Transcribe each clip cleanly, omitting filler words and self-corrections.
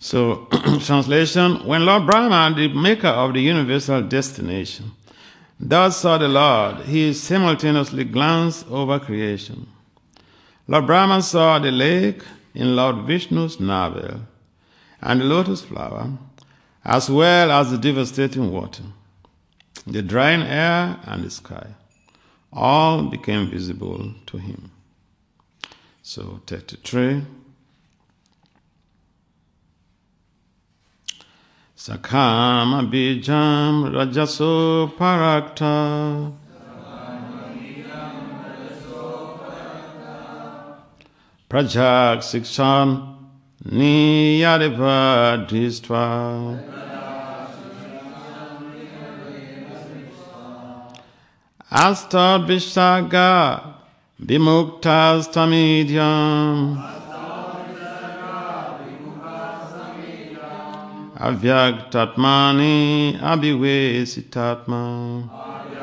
So, translation, when Lord Brahma, the maker of the universal destination, thus saw the Lord, he simultaneously glanced over creation. Lord Brahma saw the lake in Lord Vishnu's navel, and the lotus flower, as well as the devastating water, the drying air and the sky. All became visible to him. So 33. Sakama bijam rajaso parakta Prajak Sikshan Niyadeva Dristva Astad Vishaga Bimuktas Tamidyam Avyaktatmani Abhivesitatma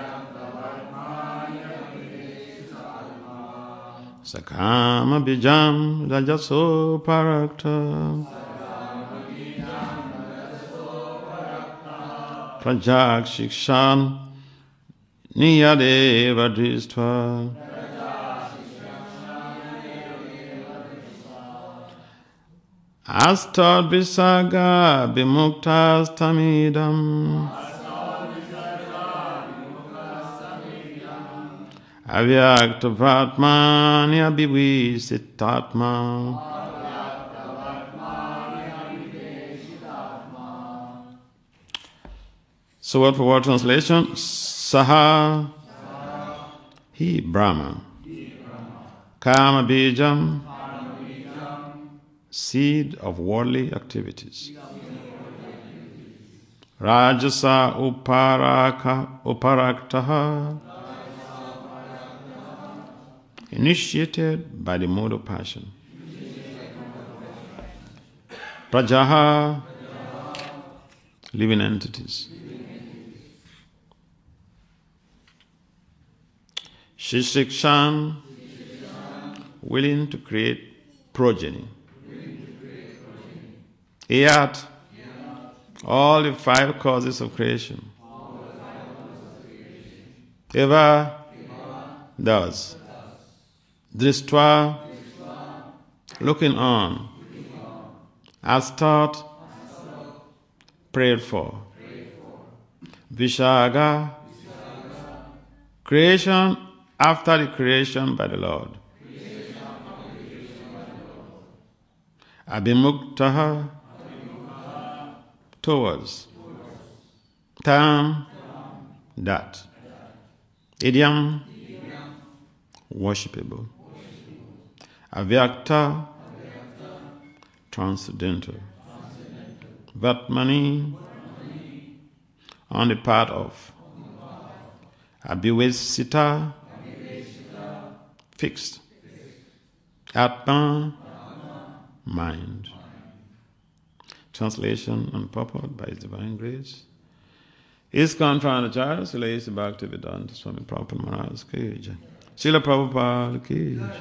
Sakama Bijam Rajaso Parakta Prajak Shikshan Niyadeva Dristva Astad Visaga Bimuktas Tamidam Avyaktavatmani Abhivesitatma. So word for word translation, Saha, he Brahma, Kama Bijam, seed of worldly activities. Rajasa Uparaktaha, initiated by the mode of passion. Prajaha, living entities. Shishikshan, willing to create progeny. Ayat, all the 5 causes of creation. Eva, does. Dristva, looking on. As taught, prayed for. Vishaga, creation after the creation by the Lord. Abhimuktaha, towards. Tam, that. Idiom, worshipable. Avyakta, transcendental. Vatmani, on the part of. Abhivesita, fixed. Atma, mind. Translation and purport by His Divine Grace. ISKCON Pranacharya Srila Bhaktivedanta Swami Prabhupada Maharaj Ki Jai. Srila Prabhupada Ki Jai.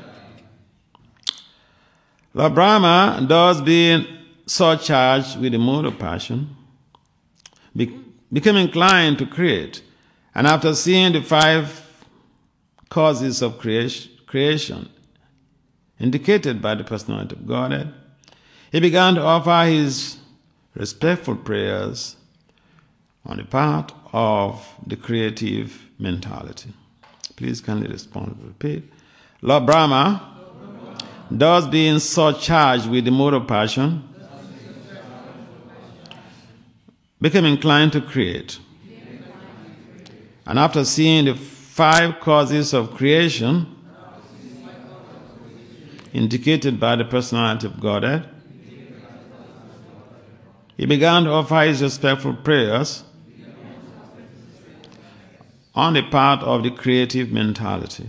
Lord Brahma, thus being so charged with the mode of passion, became inclined to create, and after seeing the 5 causes of creation indicated by the personality of Godhead, he began to offer his respectful prayers on the part of the creative mentality. Please kindly respond and repeat. Lord Brahma, thus being so charged with the mode of passion, became inclined to create. And after seeing the 5 causes of creation indicated by the personality of Godhead, he began to offer his respectful prayers on the part of the creative mentality.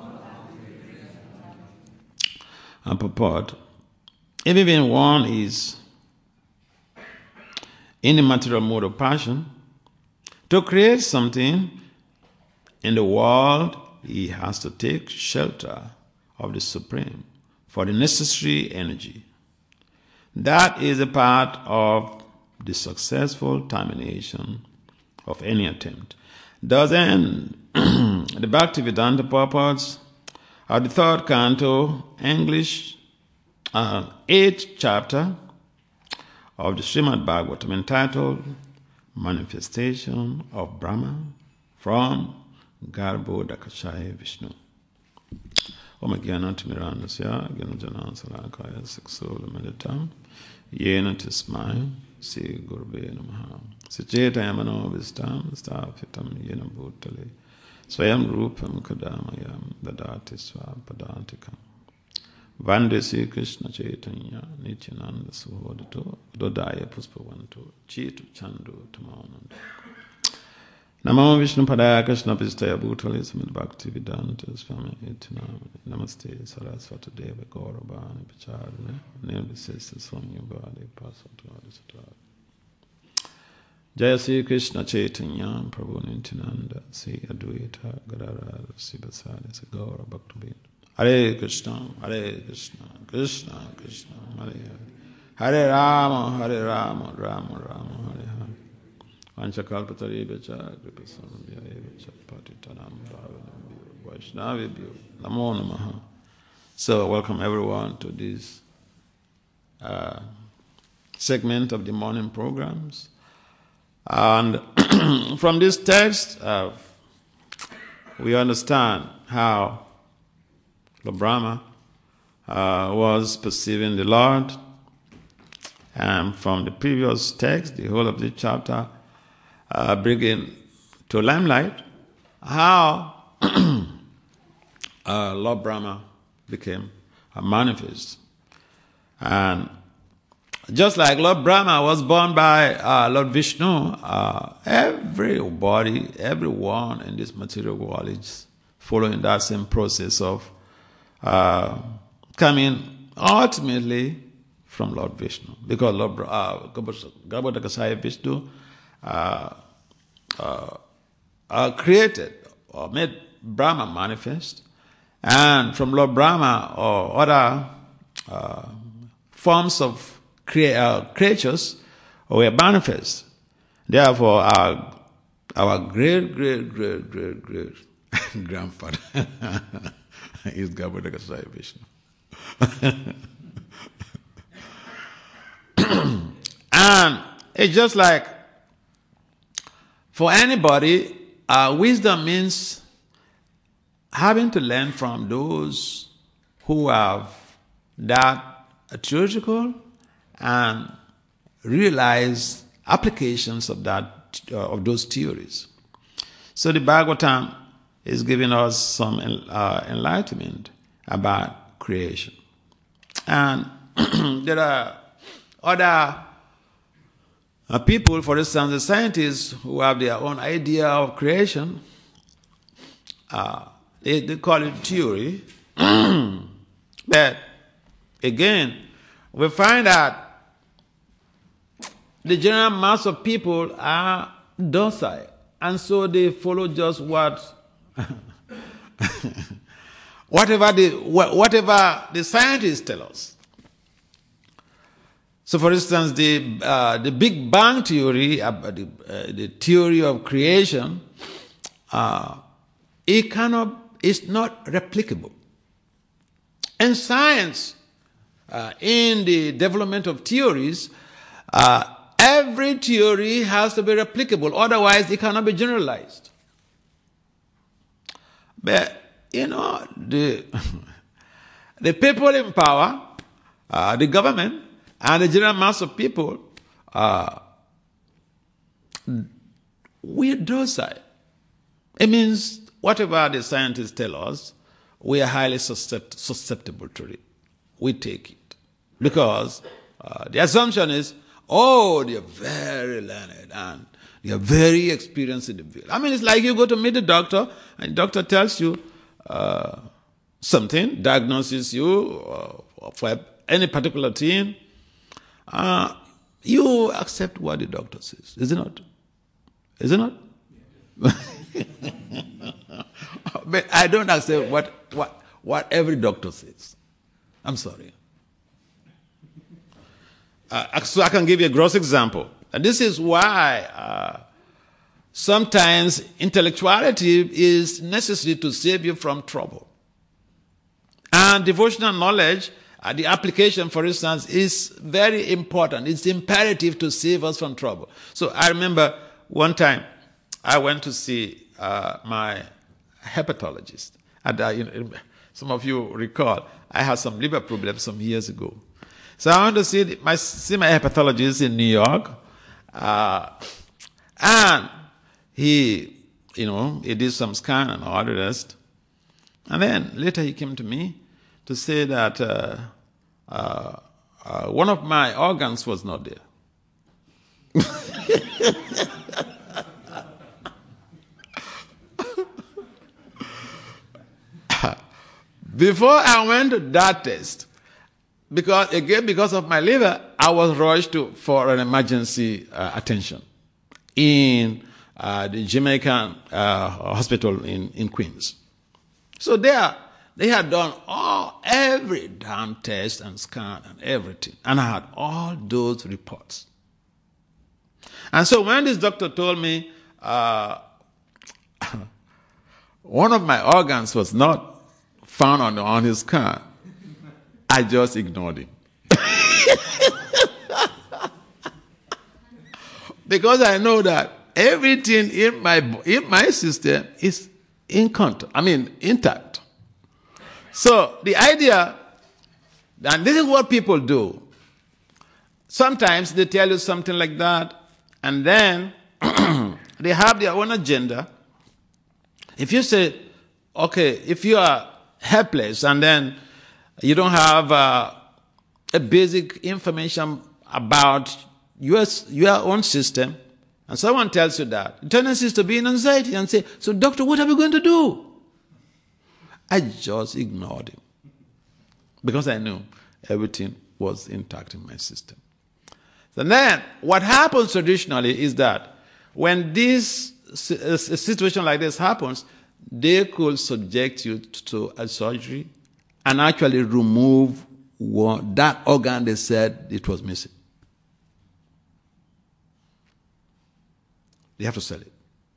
And purport, if even one is in the material mode of passion, to create something in the world, he has to take shelter of the Supreme for the necessary energy. That is a part of the successful termination of any attempt. Thus end the Bhaktivedanta purports of the third canto, English, 8th chapter of the Srimad Bhagavatam, entitled Manifestation of Brahma from Garbhodakashaya Vishnu. Om Jnanatimirandasya Jnanajanan Salakaya Siksola Meditam Yena Tismai Sri Gurve Namaha Sichetayamano Vistam Sthapitam Yena Bhutale Swayam Rupam Kadamayam Dadati Swapadantikam Vande Sri Krishna Chaitanya Nityananda Suhodato Dodaya Puspavanto Chitu Chandu Tamananda Namo Vishnu Padaya Krishna Pistaya Bhutale Samit Bhakti Vedanta Swami Itinam Namaste Saraswati Deva Gaurabhani Pacharane Nirvisista Swami Bhali Pasatwadi Satwadi Jaya Sri Krishna Chaitanya Prabhu Nityananda Sri Advaita Gadadhara Srivasadi Gaura Bhakti Hare Krishna, Krishna Krishna, Hare Hare, Hare Rama, Rama Rama, Hare Hare. Vanchakalpatarebecha, Kripasamabhyayebecha, Patitanam Bhavanam Vaishnavibhyo, Namo Namaha. So, welcome everyone to this segment of the morning programs. And from this text, we understand how Lord Brahma was perceiving the Lord. And from the previous text, the whole of the chapter, bringing to limelight how Lord Brahma became a manifest. And just like Lord Brahma was born by Lord Vishnu, everybody, everyone in this material world is following that same process of coming ultimately from Lord Vishnu. Because Lord Garbhodakashaya Vishnu created or made Brahma manifest, and from Lord Brahma or other forms of creatures were manifest. Therefore, our great grandfather is Garbhodakashaya Vishnu. And it's just like for anybody, wisdom means having to learn from those who have that theoretical and realize applications of those theories. So the Bhagavatam is giving us some enlightenment about creation. And there are other people, for instance, the scientists who have their own idea of creation. They call it theory. But again, we find that the general mass of people are docile, and so they follow just whatever the scientists tell us. So, for instance, the Big Bang theory, the theory of creation, it's not replicable. And science, in the development of theories, every theory has to be replicable, otherwise it cannot be generalized. But, the people in power, the government, and the general mass of people, we're docile. It means whatever the scientists tell us, we are highly susceptible to it. We take it. Because the assumption is, they are very learned and they are very experienced in the field. I mean, it's like you go to meet a doctor and the doctor tells you something, diagnoses you for any particular thing. You accept what the doctor says, is it not? Is it not? But I don't accept what every doctor says. I'm sorry. So I can give you a gross example. And this is why sometimes intellectuality is necessary to save you from trouble. And devotional knowledge, the application, for instance, is very important. It's imperative to save us from trouble. So I remember one time I went to see my hepatologist. And some of you recall, I had some liver problems some years ago. So I went to see my hepatologist in New York. And he did some scan and all the rest. And then later he came to me to say that one of my organs was not there. Before I went to that test, because of my liver, I was rushed for an emergency attention in the Jamaican hospital in Queens. So there, they had done every damn test and scan and everything, and I had all those reports. And so when this doctor told me one of my organs was not found on his scan, I just ignored him. Because I know that everything in my system is intact. So the idea, and this is what people do. Sometimes they tell you something like that, and then they have their own agenda. If you say, okay, if you are helpless and then you don't have a basic information about your own system, and someone tells you that, the tendency is to be in anxiety and say, so doctor, what are we going to do? I just ignored him because I knew everything was intact in my system. So then what happens traditionally is that when a situation like this happens, they could subject you to a surgery and actually remove that organ they said it was missing. They have to sell it.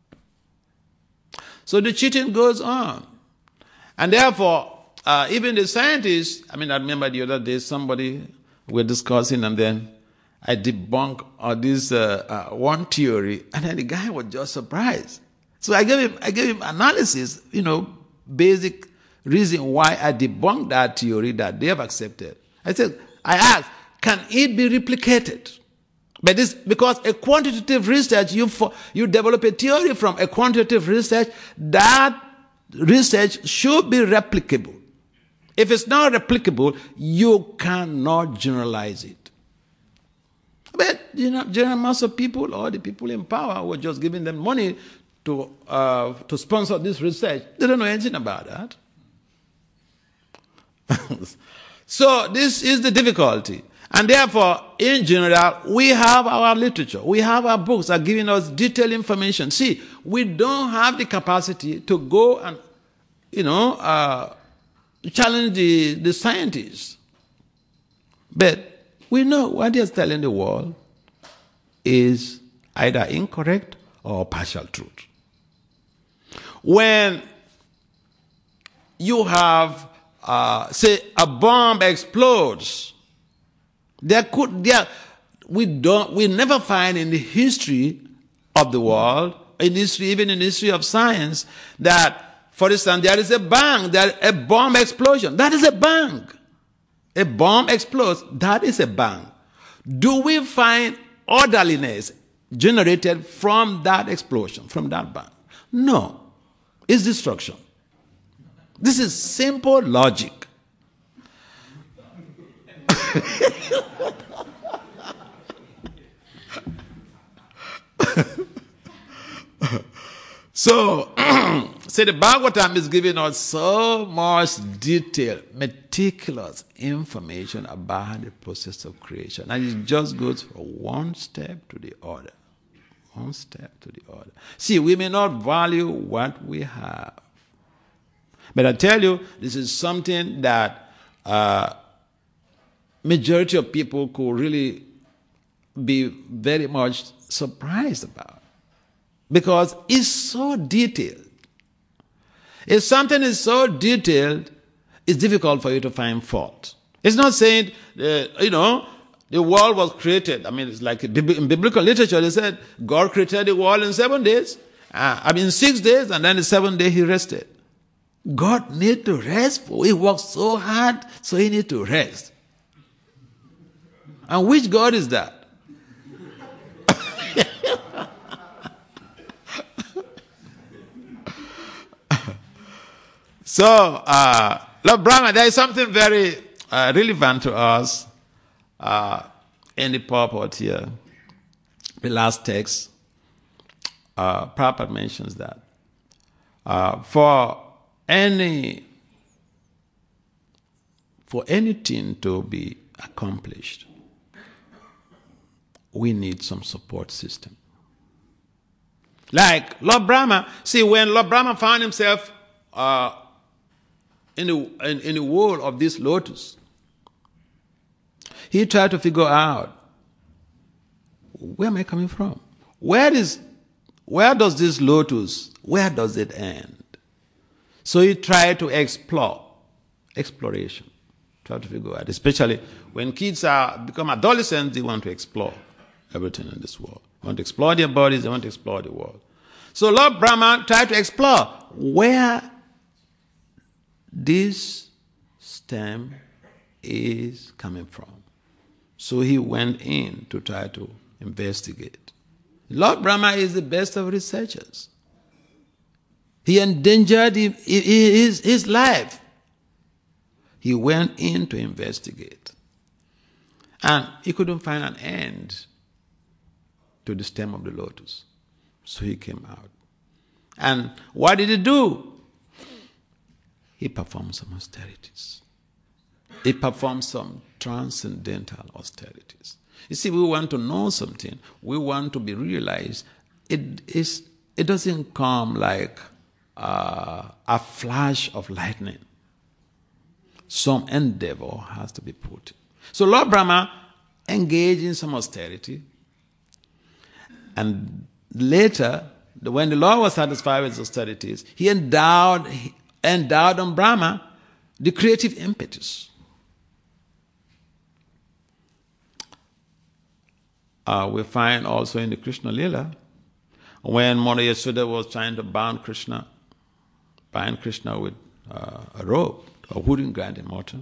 So the cheating goes on. And therefore, even the scientists, I remember the other day somebody were discussing, and then I debunked this one theory, and then the guy was just surprised. So I gave him analysis, basic reason why I debunked that theory that they have accepted. I asked, can it be replicated? But this, because a quantitative research, you develop a theory from a quantitative research, that research should be replicable. If it's not replicable, you cannot generalize it. But general mass of people, or the people in power who are just giving them money to sponsor this research, they don't know anything about that. So this is the difficulty. And therefore, in general, we have our literature, we have our books that are giving us detailed information. See, we don't have the capacity to go and, challenge the scientists. But we know what they're telling the world is either incorrect or partial truth. When you have, say, a bomb explodes, we never find in the history of the world, even in the history of science, that, for instance, there is a bang, a bomb explosion. That is a bang. A bomb explodes. That is a bang. Do we find orderliness generated from that explosion, from that bang? No. It's destruction. This is simple logic. So, the Bhagavatam is giving us so much detailed, meticulous information about the process of creation. And it just goes from one step to the other. One step to the other. See, we may not value what we have. But I tell you, this is something that majority of people could really be very much surprised about, because it's so detailed. If something is so detailed, it's difficult for you to find fault. It's not saying, the world was created. I mean, it's like in biblical literature, they said God created the world in 7 days. 6 days, and then the 7th day he rested. God needs to rest. He worked so hard, so he needs to rest. And which God is that? So, Lord Brahma, there is something very relevant to us in the purport here. The last text, Prabhupada mentions that for anything to be accomplished, we need some support system. Like Lord Brahma, see, when Lord Brahma found himself in the world of this lotus, he tried to figure out, where am I coming from? Where does this lotus, where does it end? So he tried to exploration, try to figure out, especially when kids become adolescents, they want to explore everything in this world. They want to explore their bodies, they want to explore the world. So Lord Brahma tried to explore where this stem is coming from. So he went in to try to investigate. Lord Brahma is the best of researchers. He endangered his life. He went in to investigate. And he couldn't find an end to the stem of the lotus. So he came out. And what did he do? He performed some austerities. He performed some transcendental austerities. You see, we want to know something. We want to be realized. It doesn't come like a flash of lightning. Some endeavor has to be put in. So Lord Brahma engaged in some austerity. And later, when the Lord was satisfied with his austerities, he endowed on Brahma the creative impetus. We find also in the Krishna Lila, when Mother Yashoda was trying to bind Krishna with a rope, a wooden grant in mortar.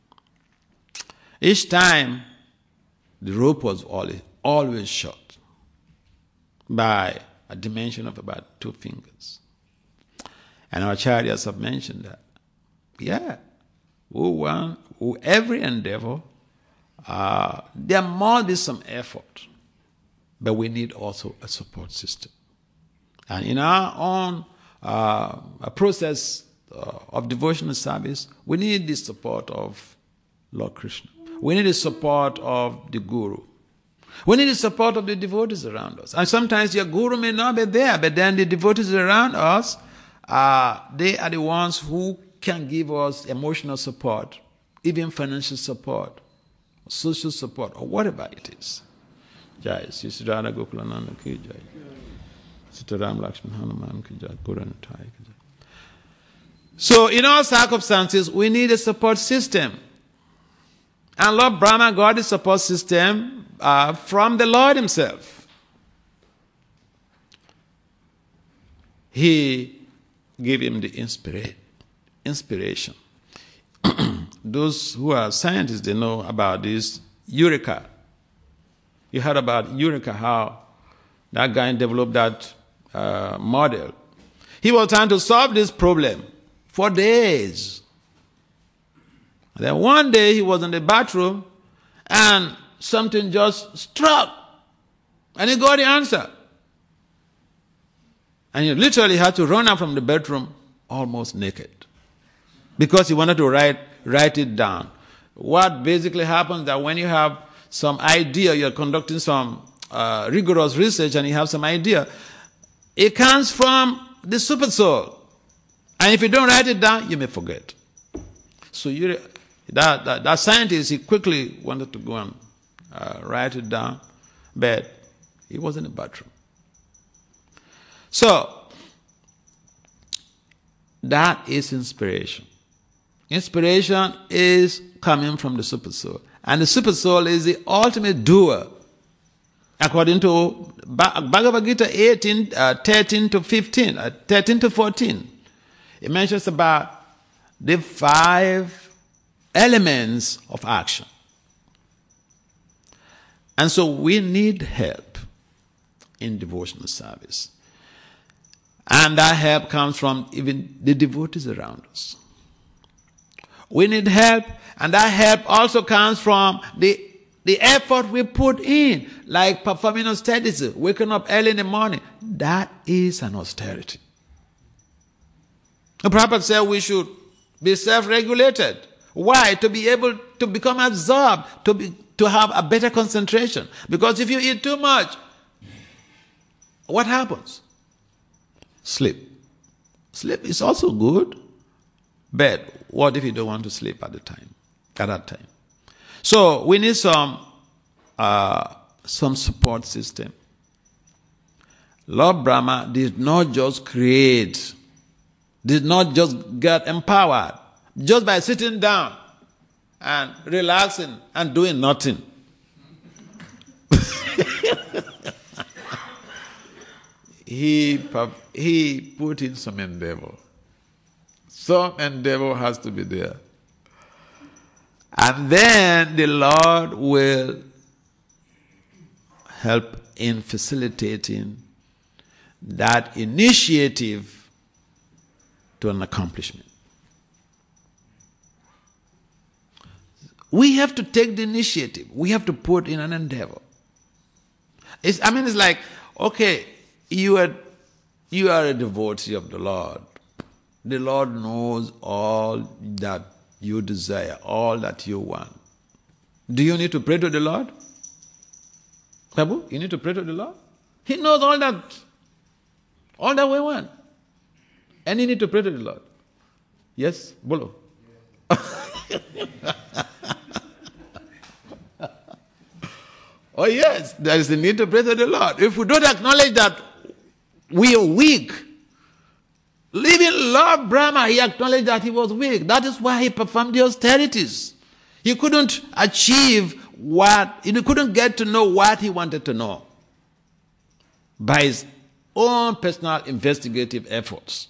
Each time, the rope was always short by a dimension of about 2 fingers. And our acharyas have mentioned that. Yeah, every endeavor, there must be some effort, but we need also a support system. And in our own process of devotional service, we need the support of Lord Krishna. We need the support of the Guru. We need the support of the devotees around us. And sometimes your Guru may not be there, but then the devotees around us, they are the ones who can give us emotional support, even financial support, social support, or whatever it is. Jai, Sri Radha Gokulananda ki jai. Sitaram Lakshman Hanuman ki jai. Gurantai ki jai. So in all circumstances, we need a support system. And Lord Brahma got the support system from the Lord himself. He gave him the inspiration. Those who are scientists, they know about this Eureka. You heard about Eureka, how that guy developed that model. He was trying to solve this problem for days. And then one day he was in the bathroom and something just struck. And he got the answer. And he literally had to run out from the bedroom almost naked, because he wanted to write it down. What basically happens that when you have some idea, you're conducting some rigorous research and you have some idea, it comes from the super soul. And if you don't write it down, you may forget. So that scientist, he quickly wanted to go and write it down. but he was in the bathroom. So, that is inspiration. Inspiration is coming from the super soul. And the super soul is the ultimate doer. According to Bhagavad Gita 13 to 15, 13 to 14, it mentions about the 5 elements of action. And so we need help in devotional service. And that help comes from even the devotees around us. We need help, and that help also comes from the effort we put in, like performing austerity, waking up early in the morning. That is an austerity. The Prabhupada said we should be self-regulated. Why? To be able to become absorbed, to have a better concentration. Because if you eat too much, what happens? Sleep. Sleep is also good, but what if you don't want to sleep at that time? So we need some support system. Lord Brahma did not just create, did not just get empowered just by sitting down and relaxing and doing nothing. He put in some endeavor. Some endeavor has to be there. And then the Lord will help in facilitating that initiative to an accomplishment. We have to take the initiative. We have to put in an endeavor. It's like, okay, you are a devotee of the Lord. The Lord knows all that you desire, all that you want. Do you need to pray to the Lord? Prabhu, you need to pray to the Lord? He knows all that we want. And you need to pray to the Lord. Yes? Bolo. Oh yes, there is a need to pray to the Lord. If we don't acknowledge that we are weak, even Lord Brahma, he acknowledged that he was weak. That is why he performed the austerities. He couldn't achieve he couldn't get to know what he wanted to know by his own personal investigative efforts.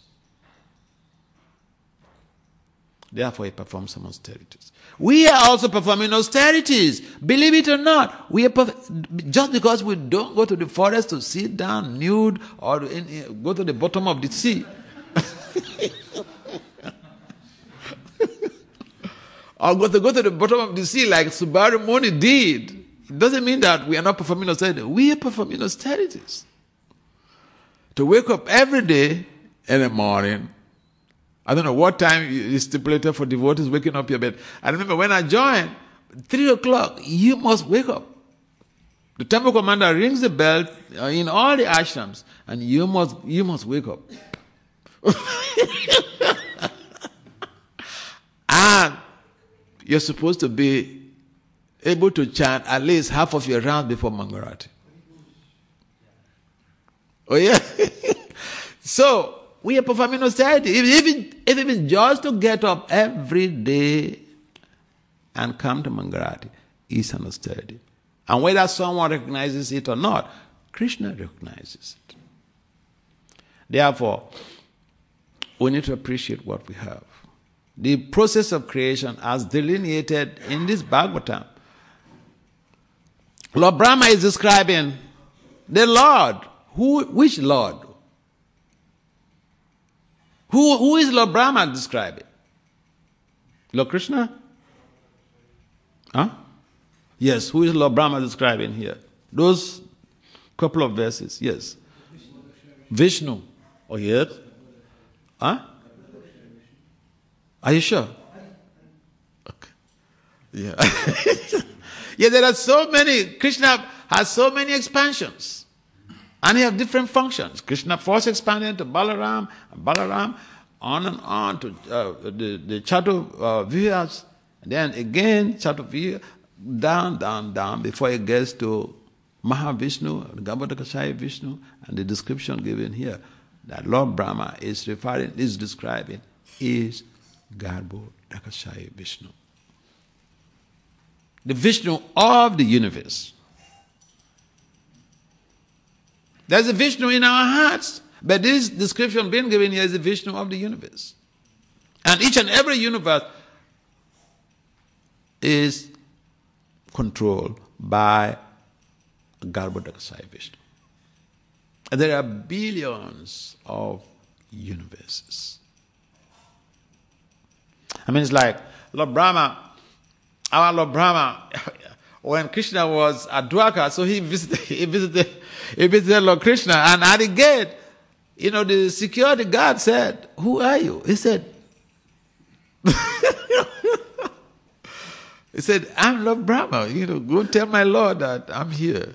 Therefore, he performed some austerities. We are also performing austerities. Believe it or not, just because we don't go to the forest to sit down nude or go to the bottom of the sea, or go to the bottom of the sea like Subhadra Muni did, it doesn't mean that we are not performing austerities. We are performing austerities. To wake up every day in the morning, I don't know what time is stipulated for devotees waking up your bed. I remember when I joined, 3 o'clock, you must wake up. The temple commander rings the bell in all the ashrams, and you must wake up. And you're supposed to be able to chant at least half of your rounds before Mangalati. Oh yeah? So, we are performing austerity. Even just to get up every day and come to Mangalati is an austerity. And whether someone recognizes it or not, Krishna recognizes it. Therefore, we need to appreciate what we have. The process of creation as delineated in this Bhagavatam. Lord Brahma is describing the Lord. Which Lord? Who is Lord Brahma describing? Lord Krishna? Huh? Yes, who is Lord Brahma describing here? Those couple of verses, yes. Vishnu. Oh, yes? Huh? Are you sure? Okay. Yeah. Yeah, there are so many. Krishna has so many expansions. And he has different functions. Krishna first expanded to Balaram, and Balaram on and on to the Chaturvyas, then again Chaturvyas, down, before it gets to Mahavishnu, Garbhodakashaya Vishnu, and the description given here that Lord Brahma is describing is Garbhodakashaya Vishnu. The Vishnu of the universe. There's a Vishnu in our hearts, but this description being given here is the Vishnu of the universe. And each and every universe is controlled by Garbhodakashaya Vishnu. And there are billions of universes. I mean, it's like Lord Brahma, our Lord Brahma, when Krishna was at Dwarka, so he visited Lord Krishna, and at the gate, the security guard said, "Who are you?" He said, he said, "I'm Lord Brahma. Go tell my Lord that I'm here."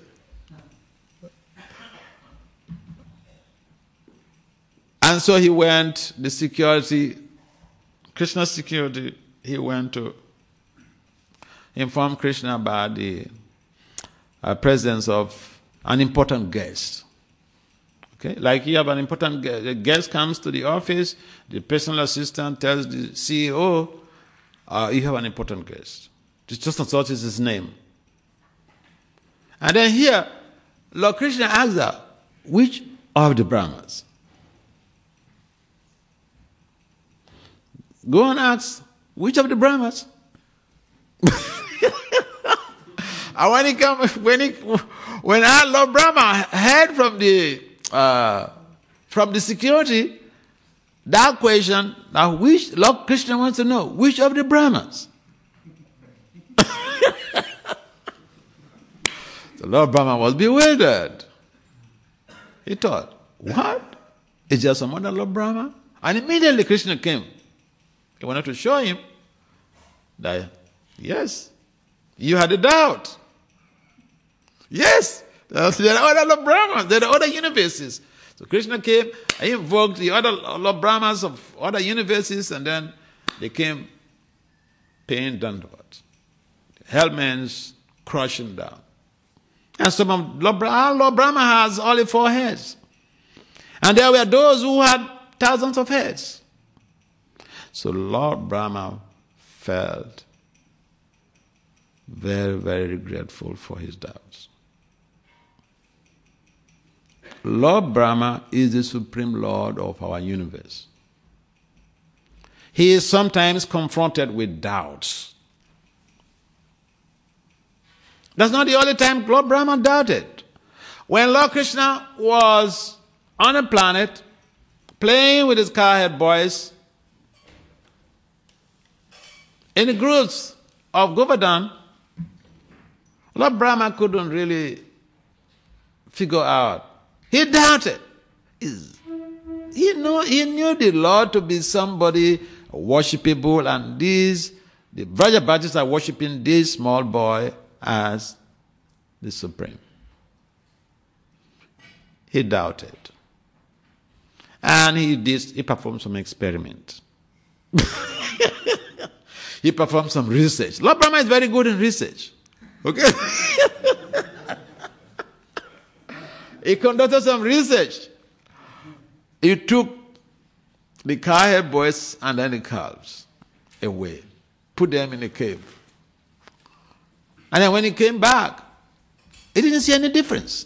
And so he went, Krishna's security, he went to inform Krishna about the presence of an important guest. Okay, like you have an important guest. The guest comes to the office, the personal assistant tells the CEO, you have an important guest. Just and such is his name. And then here, Lord Krishna asks her, which of the Brahmas? Go and ask, which of the Brahmas? And when our Lord Brahma heard from the security that question, now which Lord Krishna wants to know, which of the Brahmas? The Lord Brahma was bewildered. He thought, what? Is there some other Lord Brahma? And immediately Krishna came. He wanted to show him that, yes, you had a doubt. Yes, there are other Lord Brahmas, there are other universes. So Krishna came, he invoked the other Lord Brahmas of other universes, and then they came paying Dandavat. Hellmen's crushing down. And some of Lord Brahma has only 4 heads. And there were those who had thousands of heads. So Lord Brahma felt very, very regretful for his doubts. Lord Brahma is the supreme Lord of our universe. He is sometimes confronted with doubts. That's not the only time Lord Brahma doubted. When Lord Krishna was on a planet, playing with his cowherd boys, in the groups of Govardhan, Lord Brahma couldn't really figure out. He doubted. He knew the Lord to be somebody worshipable, and the Vrajabhajis are worshiping this small boy as the supreme. He doubted. And he performed some experiment. He performed some research. Lord Brahma is very good in research. Okay? He conducted some research. He took the cowherd boys and then the calves away, put them in a cave. And then when he came back, he didn't see any difference.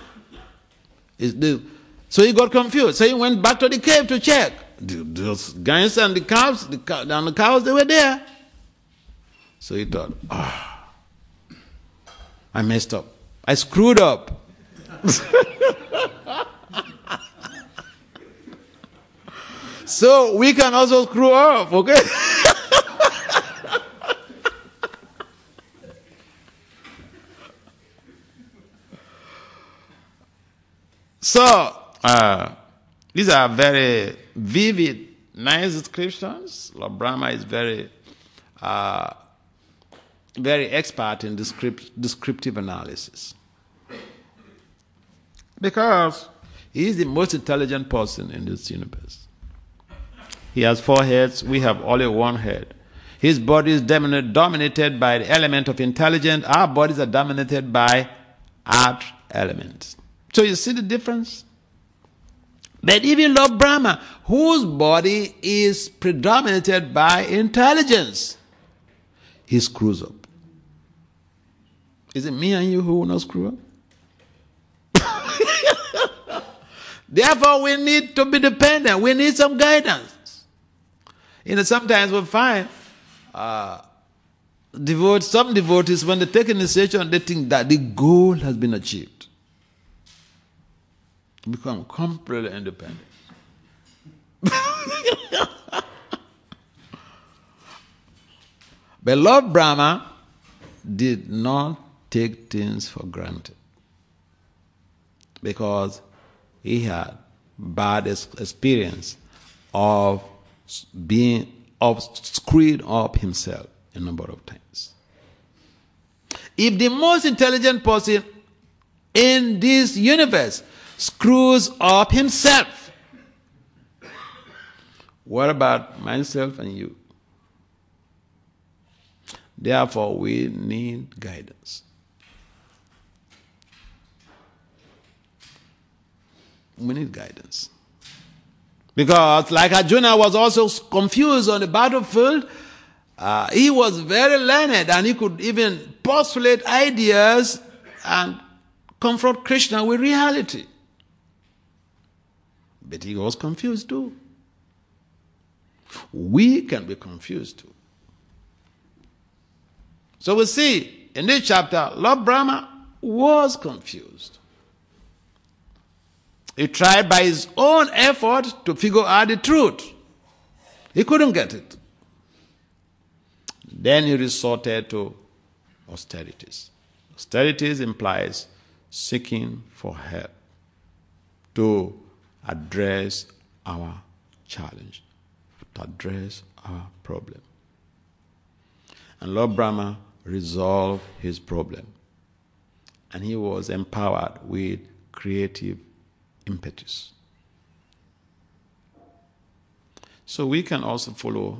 So he got confused. So he went back to the cave to check. Those guys and the cows, they were there. So he thought, I messed up. I screwed up. So we can also screw up, okay? So, these are very vivid, nice descriptions. Lord Brahma is very expert in descriptive analysis. Because he is the most intelligent person in this universe. He has 4 heads, we have only 1 head. His body is dominated by the element of intelligence. Our bodies are dominated by art elements. So you see the difference? But even Lord Brahma, whose body is predominated by intelligence, he screws up. Is it me and you who will not screw up? Therefore, we need to be dependent. We need some guidance. Sometimes we find some devotees, when they take initiation, they think that the goal has been achieved. Become completely independent. But Lord Brahma did not take things for granted, because he had bad experience of screwing up himself a number of times. If the most intelligent person in this universe screws up himself, what about myself and you? Therefore, we need guidance. We need guidance. Because like Arjuna was also confused on the battlefield, he was very learned and he could even postulate ideas and confront Krishna with reality. But he was confused too. We can be confused too. So we see in this chapter, Lord Brahma was confused. He tried by his own effort to figure out the truth. He couldn't get it. Then he resorted to austerities. Austerities implies seeking for help to address our challenge, to address our problem. And Lord Brahma resolved his problem. And he was empowered with creative impetus. So we can also follow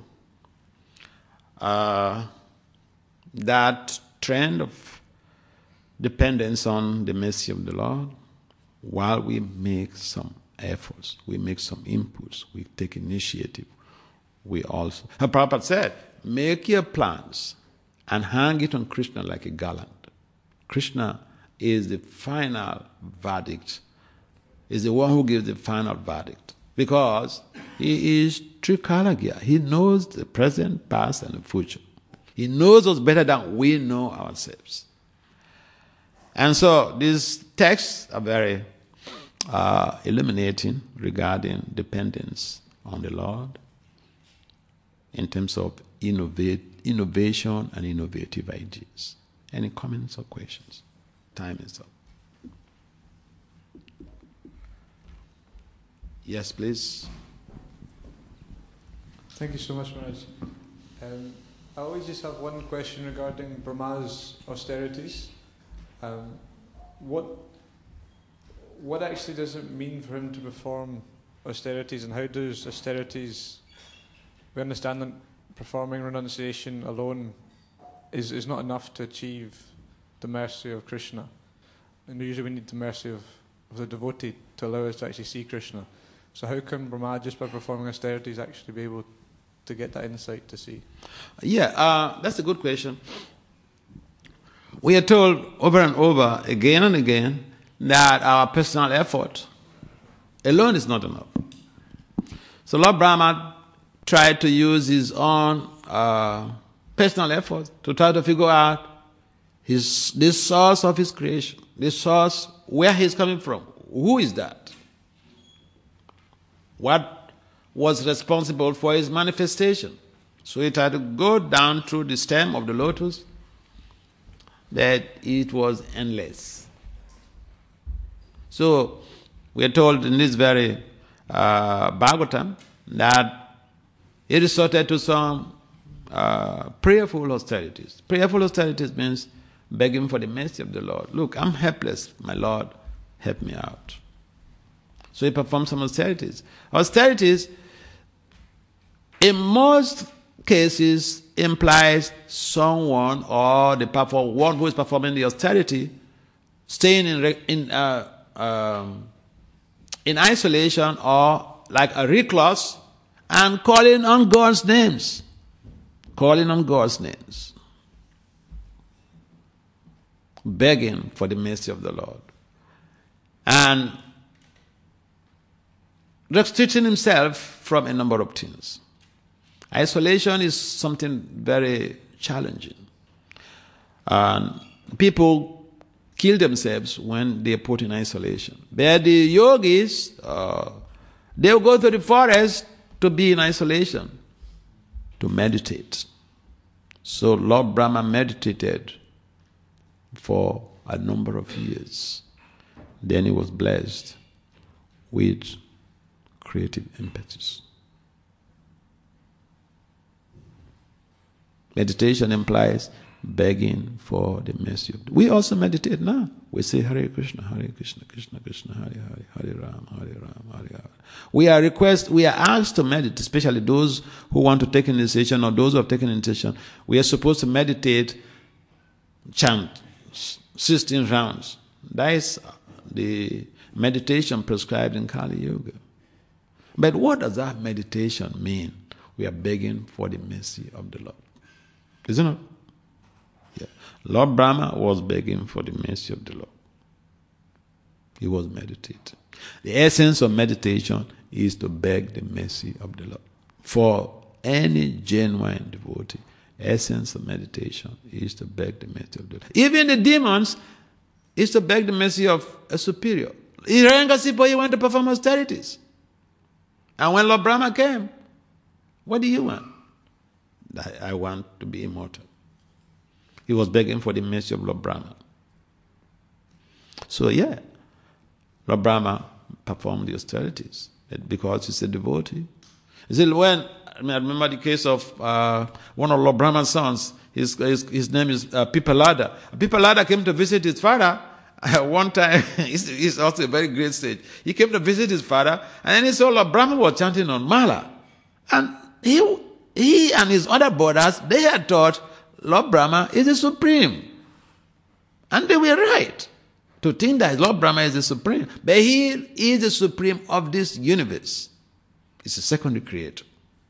that trend of dependence on the mercy of the Lord while we make some efforts, we make some inputs, we take initiative. We also, Prabhupada said, make your plans and hang it on Krishna like a garland. Krishna is the final verdict, is the one who gives the final verdict, because he is Trikalagya. He knows the present, past, and the future. He knows us better than we know ourselves. And so these texts are very illuminating regarding dependence on the Lord in terms of innovation and innovative ideas. Any comments or questions? Time is up. Yes, please. Thank you so much, Maharaj. I always just have one question regarding Brahma's austerities. What actually does it mean for him to perform austerities, and how does austerities... We understand that performing renunciation alone is not enough to achieve the mercy of Krishna. And usually we need the mercy of the devotee to allow us to actually see Krishna. So how can Brahma, just by performing austerities, actually be able to get that insight to see? Yeah, that's a good question. We are told over and over, again and again, that our personal effort alone is not enough. So Lord Brahma tried to use his own personal effort to try to figure out the source of his creation, the source, where he's coming from. Who is that? What was responsible for his manifestation? So he tried to go down through the stem of the lotus, that it was endless. So we are told in this very Bhagavatam that he resorted to some prayerful austerities. Prayerful austerities means begging for the mercy of the Lord. Look, I'm helpless, my Lord, help me out. So he performed some austerities. Austerities, in most cases, implies someone or one who is performing the austerity staying in isolation or like a recluse and calling on God's names. Calling on God's names. Begging for the mercy of the Lord. And restricting himself from a number of things. Isolation is something very challenging. And people kill themselves when they are put in isolation. But the yogis, they will go to the forest to be in isolation, to meditate. So Lord Brahma meditated for a number of years. Then he was blessed with creative impetus. Meditation implies begging for the mercy of God. We also meditate now. We say Hare Krishna, Krishna Krishna, Hare Hare, Hare Ram, Hare Ram. We are asked to meditate, especially those who want to take initiation or those who have taken initiation. We are supposed to meditate, chant 16 rounds. That is the meditation prescribed in Kali Yuga. But what does that meditation mean? We are begging for the mercy of the Lord. Isn't it? Yeah. Lord Brahma was begging for the mercy of the Lord. He was meditating. The essence of meditation is to beg the mercy of the Lord. For any genuine devotee, essence of meditation is to beg the mercy of the Lord. Even the demons is to beg the mercy of a superior. Hiranyakasipu, he went to perform austerities. And when Lord Brahma came, what do you want? I want to be immortal. He was begging for the mercy of Lord Brahma. So Lord Brahma performed the austerities because he's a devotee. I remember the case of one of Lord Brahma's sons. His name is Pipalada. Pipalada came to visit his father. One time, he's also a very great sage. He came to visit his father, and then he saw Lord Brahma was chanting on Mala. And he and his other brothers, they had thought Lord Brahma is the supreme. And they were right to think that Lord Brahma is the supreme. But he is the supreme of this universe. He's a secondary creator.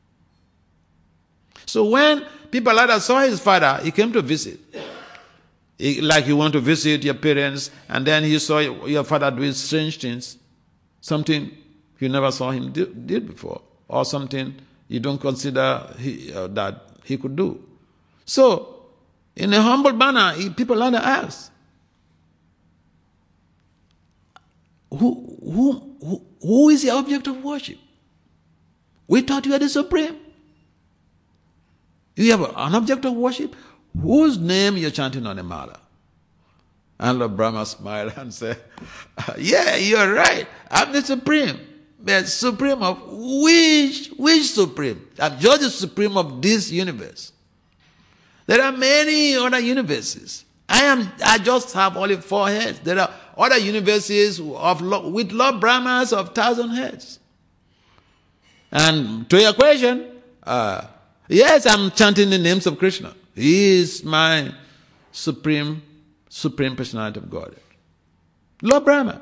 So when Pipalada saw his father, he came to visit. Like you want to visit your parents, and then he saw your father doing strange things, something you never saw him did before, or something you don't consider that he could do. So, in a humble manner, Pipalada asked, who is the object of worship? We thought you are the supreme. You have an object of worship? Whose name you're chanting on a mala? And Lord Brahma smiled and said, yeah, you're right. I'm the supreme. But supreme of which supreme? I'm just the supreme of this universe. There are many other universes. I just have only 4 heads. There are other universes with Lord Brahmas of 1,000 heads. And to your question, yes, I'm chanting the names of Krishna. He is my supreme personality of God. Lord Brahma.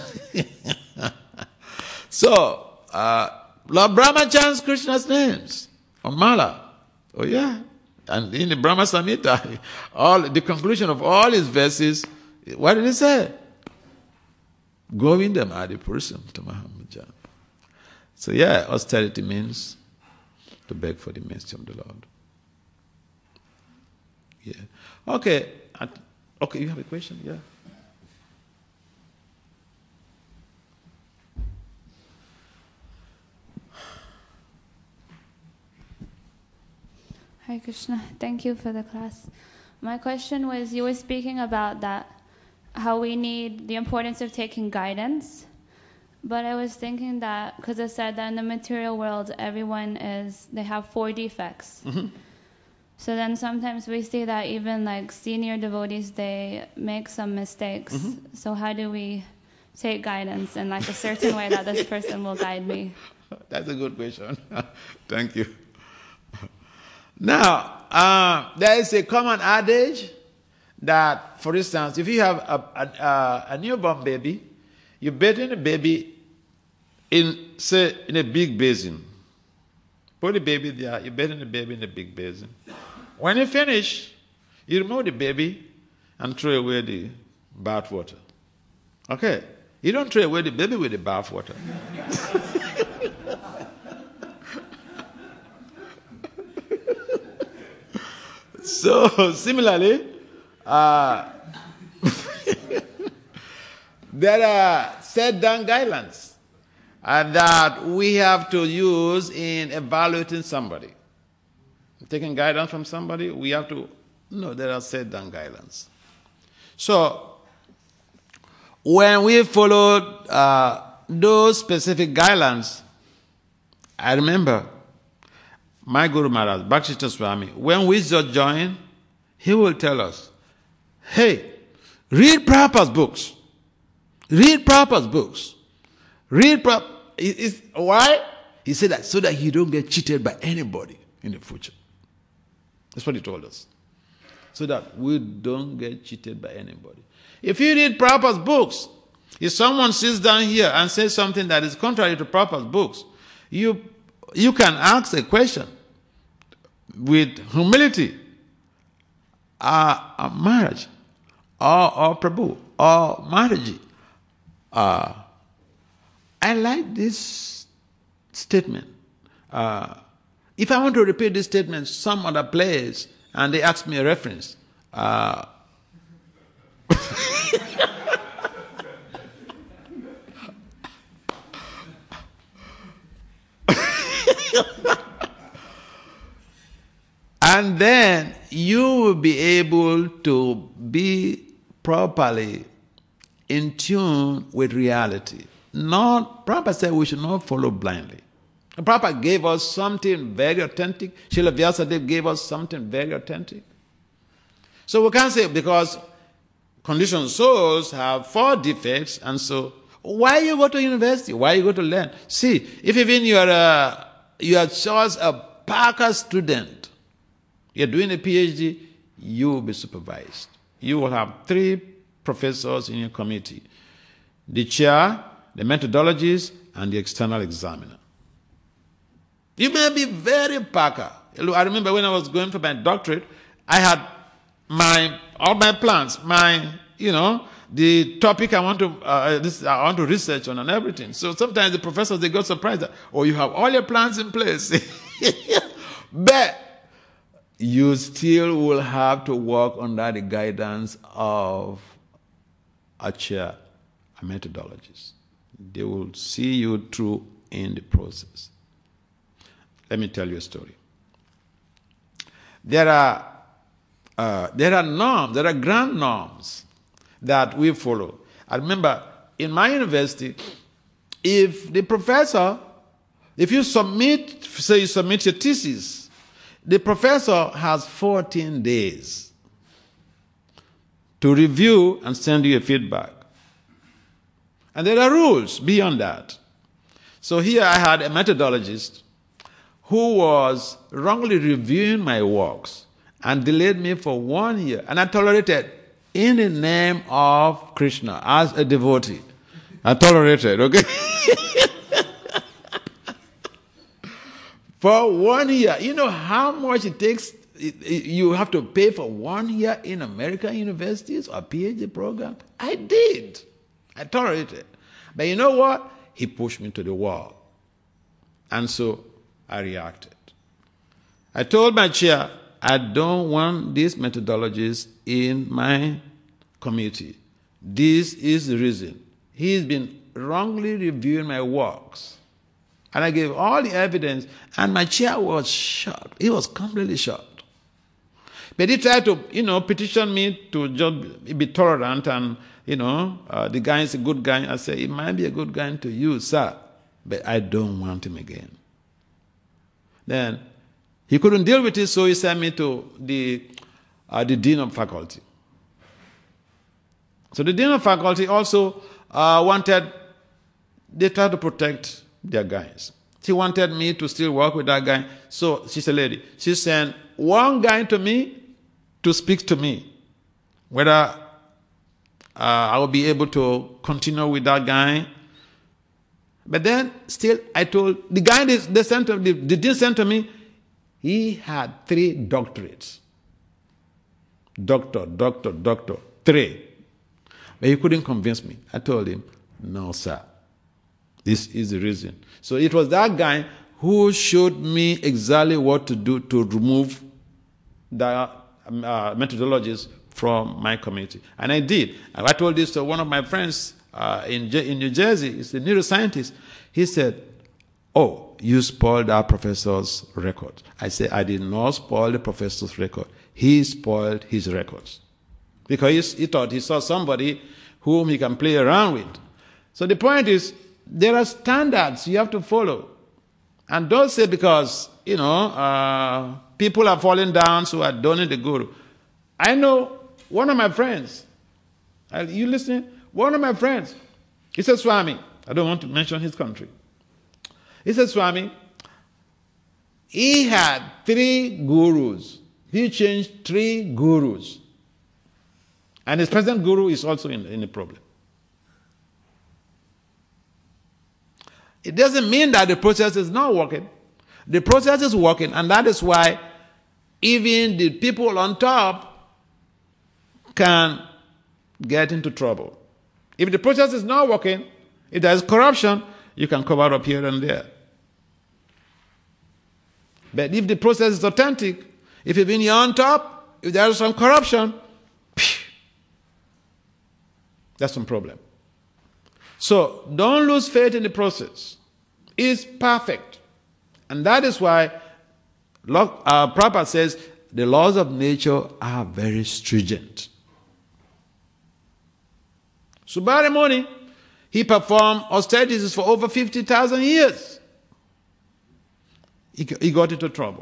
So, Lord Brahma chants Krishna's names on Mala. Oh yeah. And in the Brahma Samhita, the conclusion of all his verses, what did he say? Govindam Adi Purusham Tamaham. So austerity means to beg for the mercy of the Lord. Yeah. Okay. Okay, you have a question? Yeah. Hare Krishna. Thank you for the class. My question was, you were speaking about how we need the importance of taking guidance. But I was thinking that, because it said that in the material world, they have 4 defects. Mm-hmm. So then sometimes we see that even like senior devotees, they make some mistakes. Mm-hmm. So how do we take guidance in like a certain way that this person will guide me? That's a good question. Thank you. Now, there is a common adage that, for instance, if you have a newborn baby, you're bathing the baby in a big basin. Put the baby there, you're bathing the baby in a big basin. When you finish, you remove the baby and throw away the bath water. Okay? You don't throw away the baby with the bath water. So, similarly, there are set down guidelines that we have to use in evaluating somebody. Taking guidance from somebody, we have to know there are set down guidelines. So, when we followed those specific guidelines, I remember my Guru Maharaj, Bhakti Swami, when we just join, he will tell us, hey, read Prabhupada's books. Read Prabhupada's books. Why? He said that so that you don't get cheated by anybody in the future. That's what he told us. So that we don't get cheated by anybody. If you read Prabhupada's books, if someone sits down here and says something that is contrary to Prabhupada's books, you can ask a question with humility. Maharaj, or Prabhu, or Maharaji, I like this statement. If I want to repeat this statement some other place and they ask me a reference, and then you will be able to be properly in tune with reality. Prabhupada said we should not follow blindly. Prabhupada gave us something very authentic. Srila Vyasadeva gave us something very authentic. So we can't say because conditioned souls have 4 defects, and so why you go to university? Why you go to learn? See, if even you are just a Parker student, you're doing a PhD, you will be supervised. You will have 3 professors in your committee: the chair, the methodologist, and the external examiner. You may be very Parker. I remember when I was going for my doctorate, I had all my plans, the topic I want to research on and everything. So sometimes the professors, they got surprised that, you have all your plans in place. But you still will have to work under the guidance of a chair, a methodologist. They will see you through in the process. Let me tell you a story. There are norms, there are grand norms that we follow. I remember in my university, if you submit your thesis, the professor has 14 days to review and send you a feedback. And there are rules beyond that. So here I had a methodologist who was wrongly reviewing my works and delayed me for 1 year. And I tolerated in the name of Krishna as a devotee. I tolerated, okay? For 1 year. You know how much it takes, you have to pay for 1 year in American universities or PhD program? I did. I tolerated. But you know what? He pushed me to the wall. And so I reacted. I told my chair, I don't want these methodologies in my committee. This is the reason. He's been wrongly reviewing my works. And I gave all the evidence, and my chair was shocked. He was completely shocked. But he tried to, petition me to just be tolerant and, the guy is a good guy. I said, it might be a good guy to you, sir, but I don't want him again. Then he couldn't deal with it, so he sent me to the dean of faculty. So the dean of faculty also they tried to protect their guys. She wanted me to still work with that guy. So she's a lady. She sent one guy to me to speak to me. whether I will be able to continue with that guy. But then still, I told the guy they did send to me, he had 3 doctorates. Doctor, 3. But he couldn't convince me. I told him, no, sir. This is the reason. So it was that guy who showed me exactly what to do to remove the methodologies from my community. And I did. I told this to one of my friends in New Jersey. He's a neuroscientist. He said, oh, you spoiled our professor's record. I said, I did not spoil the professor's record. He spoiled his records. Because he thought he saw somebody whom he can play around with. So the point is, there are standards you have to follow. And don't say because, people are falling down, so I don't need the guru. I know one of my friends, are you listening? One of my friends, he said, Swami, I don't want to mention his country. He said, Swami, he had 3 gurus. He changed 3 gurus. And his present guru is also in the problem. It doesn't mean that the process is not working. The process is working, and that is why even the people on top can get into trouble. If the process is not working, if there is corruption, you can cover up here and there. But if the process is authentic, if you're on top, if there is some corruption, that's some problem. So don't lose faith in the process. It's perfect. And that is why Prabhupada says the laws of nature are very stringent. Subhara Muni, he performed austerities for over 50,000 years. He got into trouble.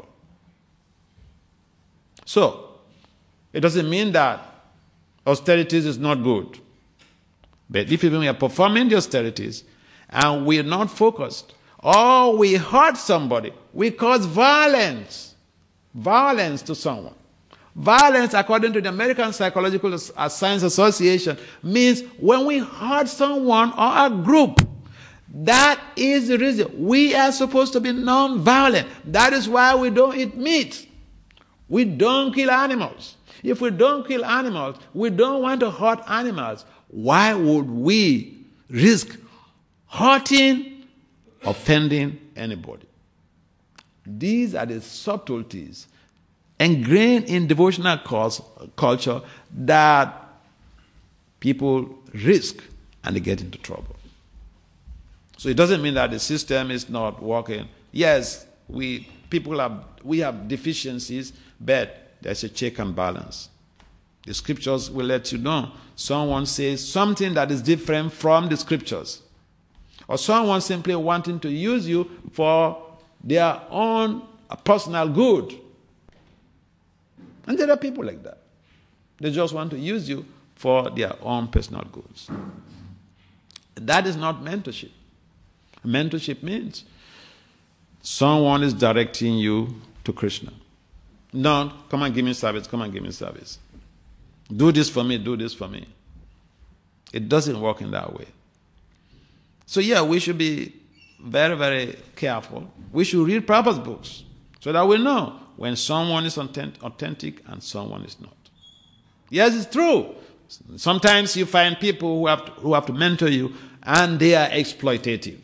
So, it doesn't mean that austerities is not good. But if we are performing the austerities and we are not focused, or we hurt somebody, we cause violence to someone. Violence, according to the American Psychological Science Association, means when we hurt someone or a group. That is the reason. We are supposed to be non-violent. That is why we don't eat meat. We don't kill animals. If we don't kill animals, we don't want to hurt animals. Why would we risk hurting, offending anybody? These are the subtleties ingrained in devotional culture that people risk and they get into trouble. So it doesn't mean that the system is not working. Yes, we have deficiencies, but there's a check and balance. The scriptures will let you know. Someone says something that is different from the scriptures. Or someone simply wanting to use you for their own personal good. And there are people like that. They just want to use you for their own personal goods. That is not mentorship. Mentorship means someone is directing you to Krishna. No, come and give me service, come and give me service. Do this for me, do this for me. It doesn't work in that way. So yeah, we should be very, very careful. We should read Prabhupada's books so that we know when someone is authentic and someone is not. Yes, it's true. Sometimes you find people who have to mentor you and they are exploitative.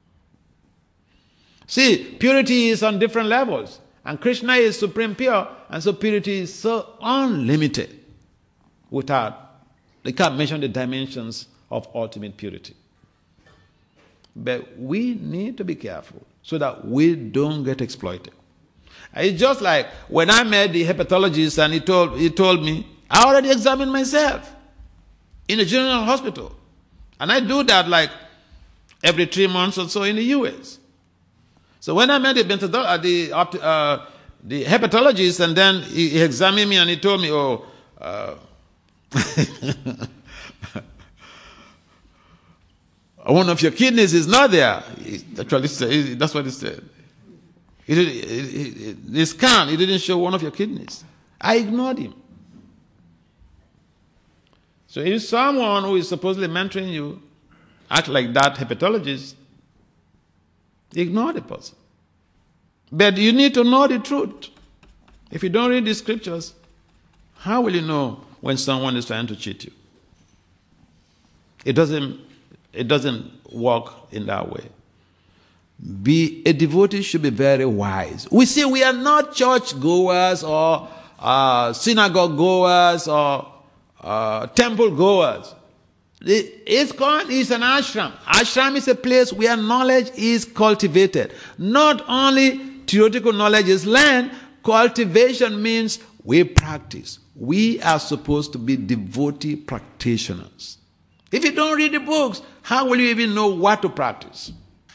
See, purity is on different levels. And Krishna is supreme pure, and so purity is so unlimited. They can't mention the dimensions of ultimate purity. But we need to be careful so that we don't get exploited. It's just like when I met the hepatologist and he told me, I already examined myself in a general hospital. And I do that like every 3 months or so in the US. So when I met the hepatologist and then he examined me and he told me, one of your kidneys is not there. Actually, that's what he said. The scan, he didn't show one of your kidneys. I ignored him. So if someone who is supposedly mentoring you act like that hepatologist, ignore the person. But you need to know the truth. If you don't read the scriptures, how will you know when someone is trying to cheat you? It doesn't work in that way. A devotee should be very wise. We say we are not church goers or synagogue goers or temple goers. ISKCON is an ashram. Ashram is a place where knowledge is cultivated. Not only theoretical knowledge is learned, cultivation means we practice. We are supposed to be devotee practitioners. If you don't read the books, how will you even know what to practice?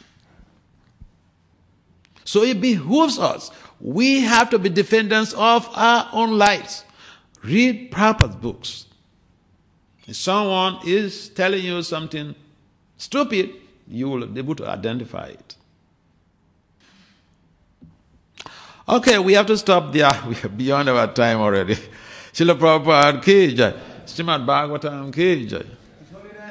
So it behooves us. We have to be defenders of our own lives. Read Prabhupada's books. If someone is telling you something stupid, you will be able to identify it. Okay, we have to stop there. We are beyond our time already. Srila Prabhupada ki jai. Srimad Bhagavatam ki jai.